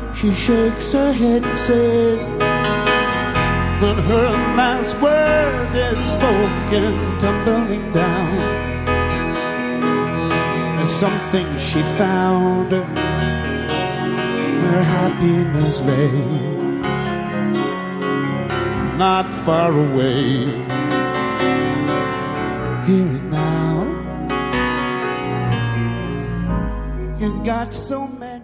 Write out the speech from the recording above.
She shakes her head and says, when her last word is spoken, tumbling down, there's something she found where happiness lay, not far away. Hear it now. You got so many